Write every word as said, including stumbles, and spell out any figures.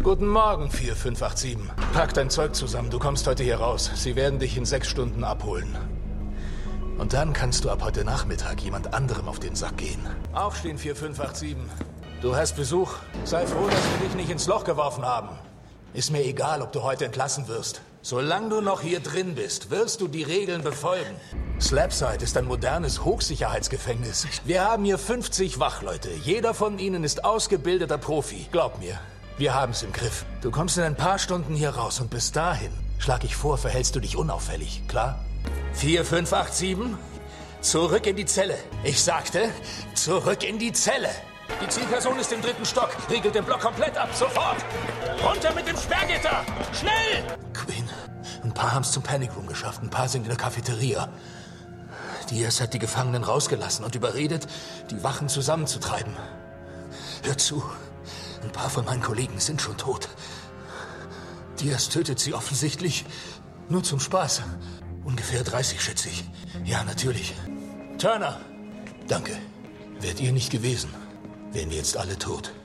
Guten Morgen, vier fünf acht sieben. Pack dein Zeug zusammen, du kommst heute hier raus. Sie werden dich in sechs Stunden abholen. Und dann kannst du ab heute Nachmittag jemand anderem auf den Sack gehen. Aufstehen, vier fünf acht sieben. Du hast Besuch. Sei froh, dass wir dich nicht ins Loch geworfen haben. Ist mir egal, ob du heute entlassen wirst. Solange du noch hier drin bist, wirst du die Regeln befolgen. Slabside ist ein modernes Hochsicherheitsgefängnis. Wir haben hier fünfzig Wachleute. Jeder von ihnen ist ausgebildeter Profi. Glaub mir, wir haben es im Griff. Du kommst in ein paar Stunden hier raus und bis dahin, schlag ich vor, verhältst du dich unauffällig, klar? vier fünf acht sieben, zurück in die Zelle. Ich sagte, zurück in die Zelle. Die Zielperson ist im dritten Stock. Riegelt den Block komplett ab. Sofort! Runter mit dem Sperrgitter! Schnell! Queen, ein paar haben es zum Panic Room geschafft. Ein paar sind in der Cafeteria. Diaz hat die Gefangenen rausgelassen und überredet, die Wachen zusammenzutreiben. Hör zu, ein paar von meinen Kollegen sind schon tot. Diaz tötet sie offensichtlich nur zum Spaß. Ungefähr dreißig, schätze ich. Ja, natürlich. Turner! Danke. Wärt ihr nicht gewesen, wären wir jetzt alle tot.